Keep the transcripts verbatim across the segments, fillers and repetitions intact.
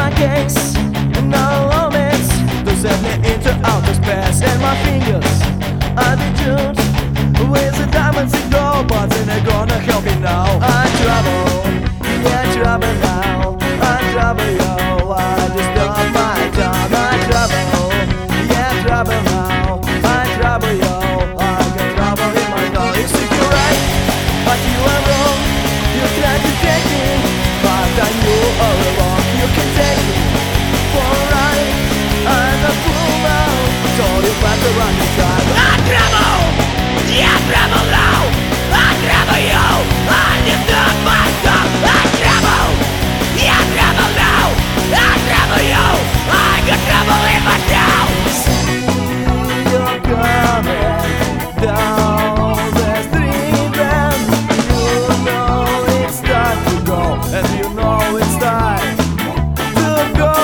my case, no limits to set me into outer space. And my fingers are the tunes with the diamonds and gold, but they're gonna help me now. I travel, yeah, travel now. I travel, yo, I just love my time. I travel, yeah, travel now. I travel, yo, I can travel in my car. You think you're right, but you are wrong. You tried to take me, but I knew all along. You can take me for a ride. I'm a fool now, so you better run your time. I travel, yeah, travel now. I travel, yo, I just love my time. I travel, yeah, travel now. I travel, yo, I can travel in my town. See you coming down the street, and you know it's time to go, and you know it's time to go.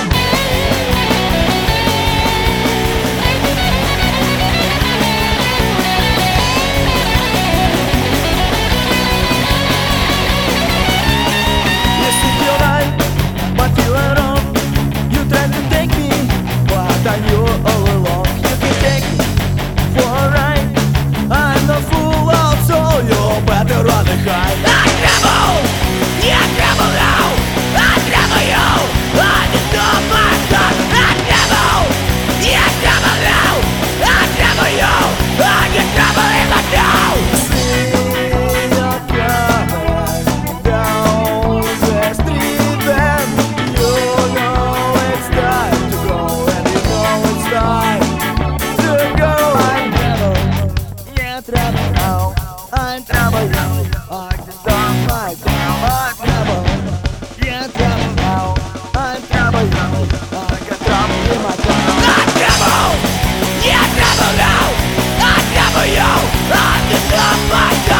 Yes, if you're right, but you are wrong. You tried to take me, but I knew all along. You can take me for a ride. I'm the fool out, so you better run and hide. I travel, yeah, travel now. I travel, yo, I just love my time. I travel, yeah, travel now. I travel, yo, I can travel in my town. See you coming down the street, and you know it's time to go, and you know it's time to go. I travel, yeah, travel now. I travel now. I just don't like now. I travel, yeah, travel now. I travel now. I can travel in my town. I travel, yeah, travel now. I travel, yo, I just love my time.